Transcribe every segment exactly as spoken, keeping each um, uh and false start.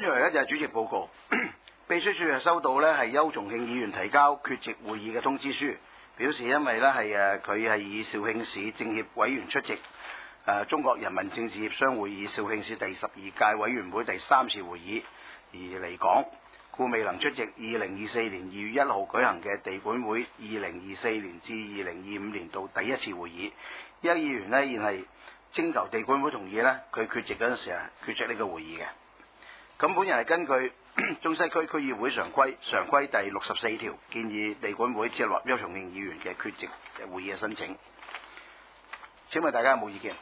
住嚟咧就係主席報告。秘書處係收到咧係邱重慶議員提交缺席會議嘅通知書，表示因為咧係誒佢係以肇慶市政協委員出席誒、呃、中國人民政治協商會議肇慶市第十二屆委員會第三次會議而離港，故未能出席二零二四年二月一號舉行嘅地管會二零二四年至二零二五年度第一次會議。邱議員呢現係徵求地管會同意呢，佢缺席嗰陣時啊缺席呢個會議嘅。咁本人係根據中西區區議會常規常規第六十四條，建議地管會接納邱重慶議員嘅缺席會議嘅申請。請問大家有冇意見？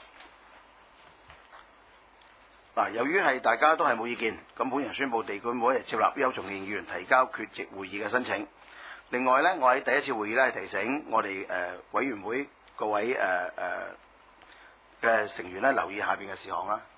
嗱，由於係大家都係冇意見，咁本人宣布地管會係接納邱重慶議員提交缺席會議嘅申請。另外呢，我喺第一次會議呢提醒我哋誒、呃、委員會各位誒誒嘅成員呢留意下邊嘅事項啦。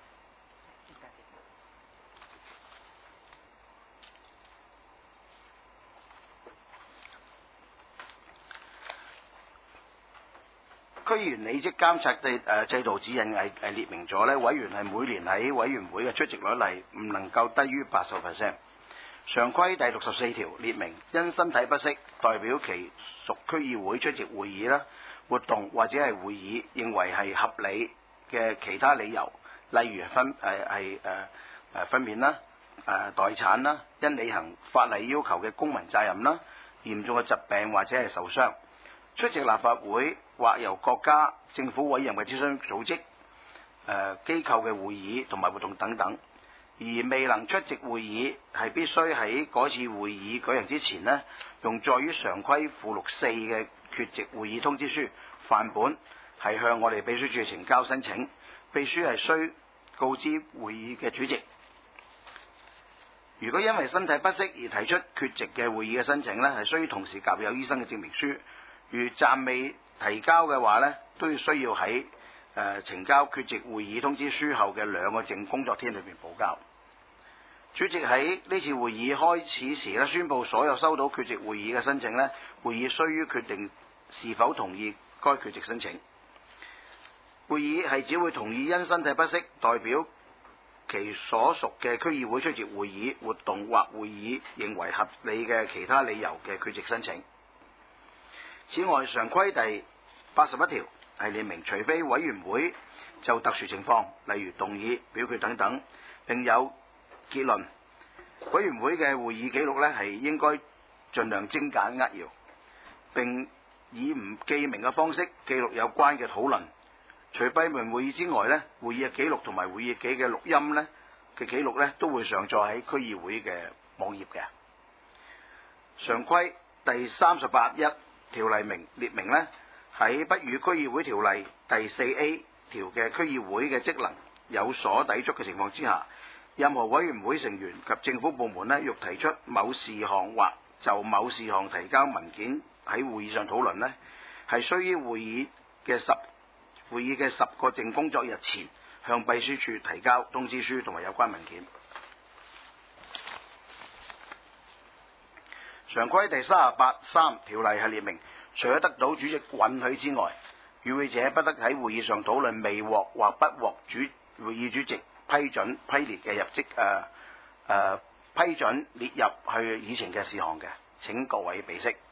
區議員履職監察制誒制度指引係係列明咗咧，委員係每年喺委員會嘅出席率係唔能夠低於八十 percent。常規第六十四條列明，因身體不適代表其屬區議會出席會議啦、活動或者係會議，認為係合理嘅其他理由，例如分誒係誒誒分娩啦、誒、呃、待產啦、因履行法例要求嘅公民責任啦、嚴重嘅疾病或者係受傷，出席立法會或由國家政府委任嘅諮詢組織、誒、呃、機構嘅會議同埋活動等等，而未能出席會議，係必須喺嗰次會議舉行之前呢，用載於常規附錄四嘅缺席會議通知書範本，係向我哋秘書處呈交申請。秘書係需告知會議嘅主席。如果因為身體不適而提出缺席嘅會議嘅申請呢，係需同時夾有醫生嘅證明書。如暫未提交嘅話呢，都要需要喺誒呈交缺席會議通知書後嘅兩個正工作天裏邊補交。主席喺呢次會議開始時咧，宣布所有收到缺席會議嘅申請呢，會議須於決定是否同意該缺席申請。會議係只會同意因身體不適代表其所屬嘅區議會出席會議、活動或會議認為合理嘅其他理由嘅缺席申請。此外，常規第八十一條係列明，除非委員會就特殊情況，例如動議、表決等等，並有結論，委員會嘅會議記錄呢係應該盡量精簡扼要，並以唔記名嘅方式記錄有關嘅討論。除閉門會議之外呢，會議嘅記錄同埋會議記嘅錄音呢嘅記錄呢都會上載喺區議會嘅網頁嘅。常規第三十八一條例明列明呢，喺不與區議會條例第四 A 條嘅區議會嘅職能有所抵觸嘅情況之下，任何委員會成員及政府部門呢，欲提出某事項或就某事項提交文件喺會議上討論呢，係需於會議嘅十會議嘅十個正工作日前向秘書處提交通知書同埋有關文件。常規第三十八三條例係列明，除咗得到主席允許之外，與會者不得喺會議上討論未獲或不獲主會議主席批准批列嘅入職誒誒、呃呃、批准列入去議程嘅事項嘅。請各位備悉。